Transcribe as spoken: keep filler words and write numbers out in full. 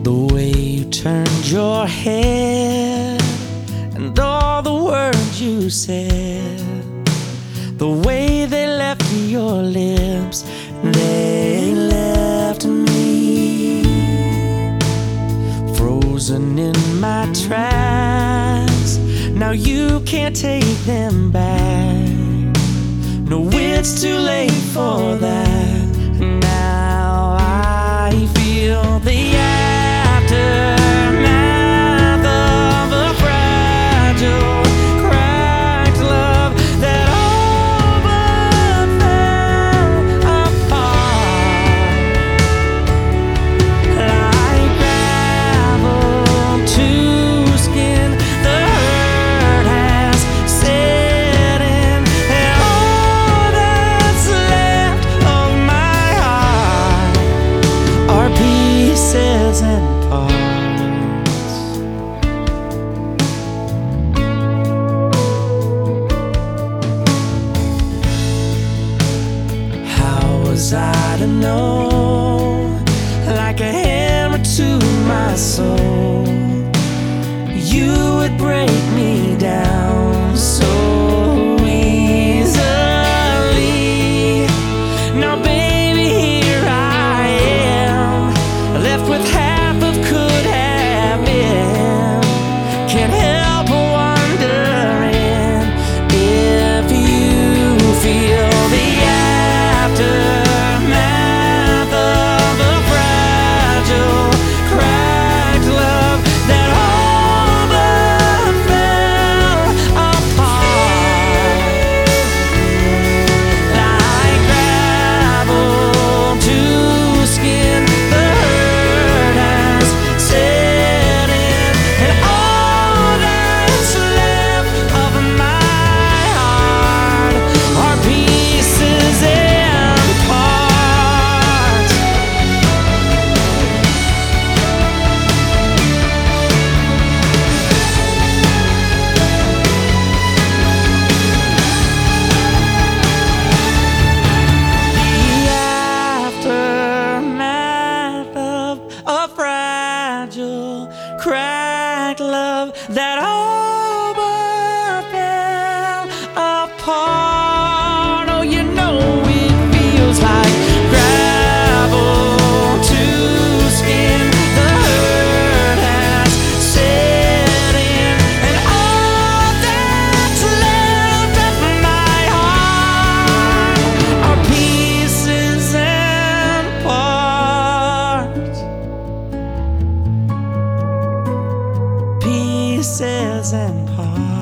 The way you turned your head and all the words you said, the way they left your lips, they left me frozen in my tracks. Now you can't take them back. No, it's too late for that. Now I feel the aftermath of a fragile, cracked love that all but fell apart like gravel to skin. The hurt has set in, and all that's left of my heart are pieces and parts. How was I to know, like a hammer to my soul, you would break me down so easily? Now baby, here I am, left with half of could have been. Can't help wondering if you feel the aftermath of a fragile, cracked love that all but fell apart like gravel to skin. The hurt has set in, and all that's left of my heart are pieces and parts. The aftermath of a fragile, cracked love that all but fell apart. Oh, you know it feels like gravel to skin. The hurt has set in, and all that's left of my heart are pieces and parts. Pieces and parts.